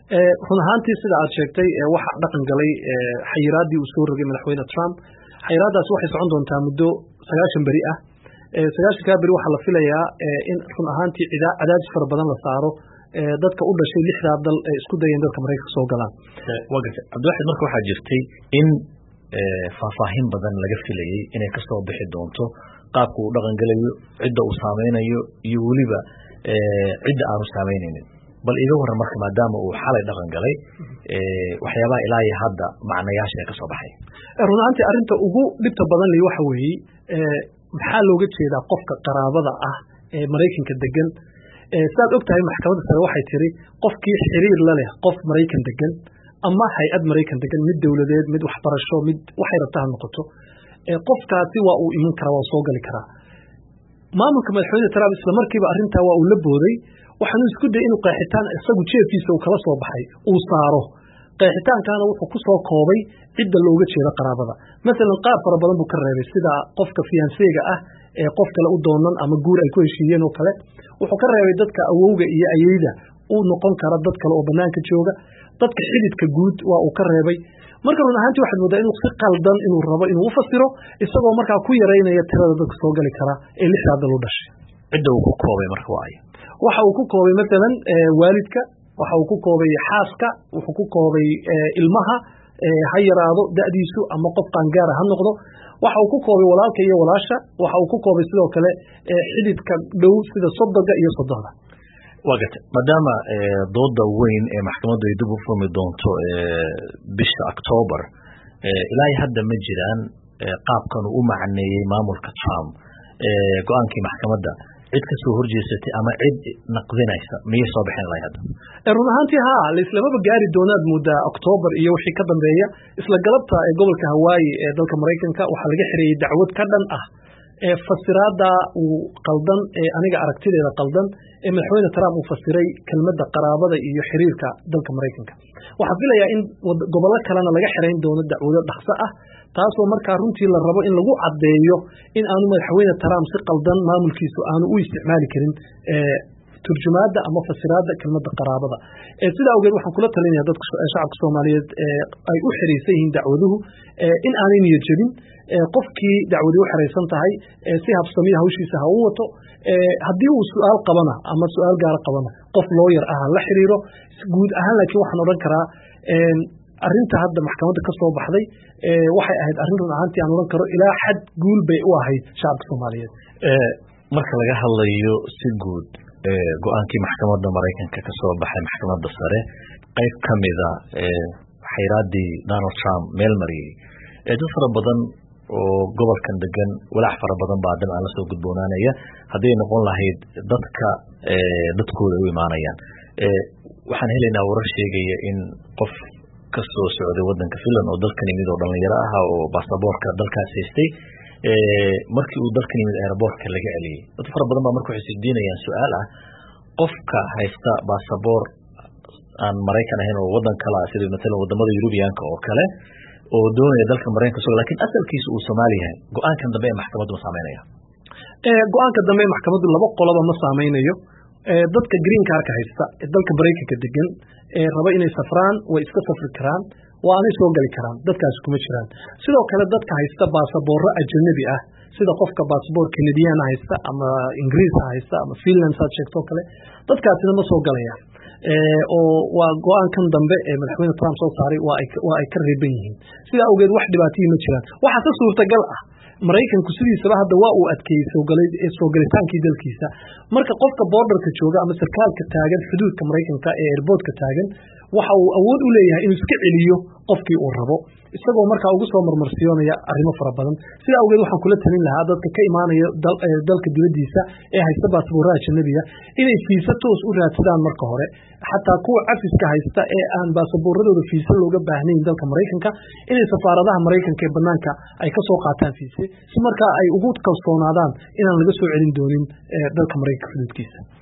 run ahaantii sida aad sheegtay waxa dhaqan galay xayiraadii uu soo rogay madaxweyne Trump. Xayiraadaas waxay socon doontaa muddo 90 bari ah. 90 bari waxaa la filayaa in run ahaantii cadaadis fara badan la saaro dadka u dhashay 6 dal ee isku dayeen dalka Mareykanka soo galaan. Waqti Cabdiwaxid marka waxaa jirtay in faahfaahin badan laga filayay inay ka soo bixi doonto qaabka uu dhaqan galayo, cidda uu saameynayo iyo waliba cidda aanu saameynaynin. bal iga waran marka maadaama uu xalay dhaqan galay waxyaabaha ilaa iyo hadda macnayaasha ka soo baxay. Run ahaantii arrinta ugu dhibta badan leh waxa weeye maxaa looga jeedaa qofka qaraabada ah ee Mareykanka degan. Saad ogtahay maxkamadda sare waxay tiri qofkii xiriir la leh qof Mareykan degan ama hay'ad Mareykan degan, mid dawladeed, mid waxbarasho, mid waxay rabtaa noqoto, qofkaasi waa uu iman karaa, waa soo gali karaa. Maamulka madaxweyne Trump isla markiiba arrintaa waa uu la booday, waxaanu isku dayay inuu qeexitaan isagu jeefkiisa uu kala soo baxay uu saaro. qeexitaankaana wuxuu ku soo koobay cidda looga jeedo qaraabada. Masalan, qaar fara badan buu ka reebay sida qofka fiancéga ah ee qof kale u doonan ama guur ay ku heshiiyeen oo kale. Wuxuu ka reebay dadka awowga iyo ayeyda uu noqon kara dad kale oo banaanka jooga. Dadka xididka guud waa uu ka reebay. Marka run ahaantii waxaad moodaa inuu si qaldan inuu rabo inuu u fasiro isagoo markaa ku yareynaya tirada dadka soo gali kara ee 6 dal u dhashay. Cidda uu ku koobay marka waa waxa uu ku koobay masalan waalidka, waxa uu ku koobay xaaska, wuxuu ku koobay ilmaha ha yaraado da'diisu ama qof qaangaar ha noqdo, waxa uu ku koobay walaalka iyo walaasha, waxa uu ku koobay sidoo kale xididka dhow sida sodoga iyo sododa. waqti maadaama dooda weyn ee maxkamaddu ay dib u furmi doonto bisha October ilaa hadda ma jiraan qaabkan uu macneeyay maamulka Trump go'aankii maxkamadda cid ka soo horjeesatay ama cid naqdinaysa miyay soo bixin lahayd hadda. Run ahaantii la islamaba gaari doonaad muddo October iyo wixii ka dambeeya isla galabta ee gobolka Hawaii ee dalka Mareykanka waxaa laga xiriyay dacwad ka dhan ah fasiraada uu qaldan aniga aragtideeda qaldan ee madaxweyne Trump uu fasiray kelmadda qaraabada iyo xiriirka dalka Mareykanka. Waxaa filayaa in gobollo kalena laga xirayn doono dacwado dhaqso ah, taasoo markaa runtii la rabo in lagu caddeeyo in aanu madaxweyne Trump si qaldan maamulkiisu aanu u isticmaali karin turjumaada ama fasiraada kelmadda qaraabada. Sida awgeed waxaan kula talinayaa dadka shacabka Soomaaliyeed ay u xiriirsan yihiin dacwaduhu in aanay niyad jabin. Qofkii dacwadu u xiraysan tahay si habsami hawshiisa ha u wato. Haddii uu su'aal qabana ama su'aal gaar qabana qof lawyer ah la xiriiro. Guud ahaan laakiin waxaan oran karaa arrinta hadda maxkamadda ka soo baxday waxay ahayd arrin run ahaantii aan oran karo ilaa xad guul bay u ahayd shacabka Soomaaliyeed. Marka laga hadlayo si guud go'aankii maxkamadda Mareykanka ka soo baxay maxkamadda sare qayb kamida xayiraadii Donald Trump meel mariyay dad fara badan oo gobolkan degan walaac fara badan baa dhan la soo gudboonaanaya haddii noqon lahayd dadkooda u imaanayaan. Waxaan helaynaa warar sheegaya in qof ka soo socday wadanka Finland oo dalkan yimid oo dhalinyaro ah oo baasaboorka dalkaas haystay markii uu dalkan yimid airportka laga celiyay. Dad fara badan baa markuu xisdiinayaan su'aal ah qofka haysta baasaboor aan Mareykan ahayn oo wadan kale sida mesela wadamada Yurubiyaanka oo kale oo doonaya dalka Mareykanka soo laakiin asalkiisu uu Soomaali yahay go'aankan dambe ee maxkamaddu ma saameynaya. Go'aanka dambe ee maxkamaddu laba qoloba ma saameynayo. Dadka green card-ka haysta ee dalka Mareykanka degan raba inay safraan way iska safri karaan, waa aanay soo gali karaan, dadkaas kuma jiraan. Sidoo kale dadka haysta baasaboorro ajnabi ah sida qofka baasaboor Canadian haysta ama Ingiriis haysta ama Finland saad sheegto kale dadkaasina ma soo galayaan. oo waa go'aankan dambe ee madaxweyne Trump soo saaray waa ay ka reeban yihiin. Sida awgeed wax dhibaato ma jiraan. Waxa ka suurtagal ah Mareykanku sidiisaba hadda waa uu adkeeyay soo galitaankii dalkiisa. Marka qofka borderka jooga ama sarkaalka taagan xuduudka Mareykanka ee airportka taagan waxa uu awood u leeyahay inuu iska celiyo qofkii uu rabo isagoo markaa ugu soo marmarsiyoonaya arrimo fara badan. Sida awgeed waxaan kula talin lahaa dadka ka imaanaya dalka dibadiisa ee haysta baasaboorada ajnabiga inay fiisa toos u raadsadaan marka hore, xataa kuwa cafiska haysta ee aan baasaboorradooda fiisa looga baahnayn dalka Mareykanka inay safaaradaha Mareykanka ee banaanka ay ka soo qaataan fiisa si markaa ay ugu kalsoonaadaan inaan laga soo celin doonin dalka Mareykanka xuduudkiisa.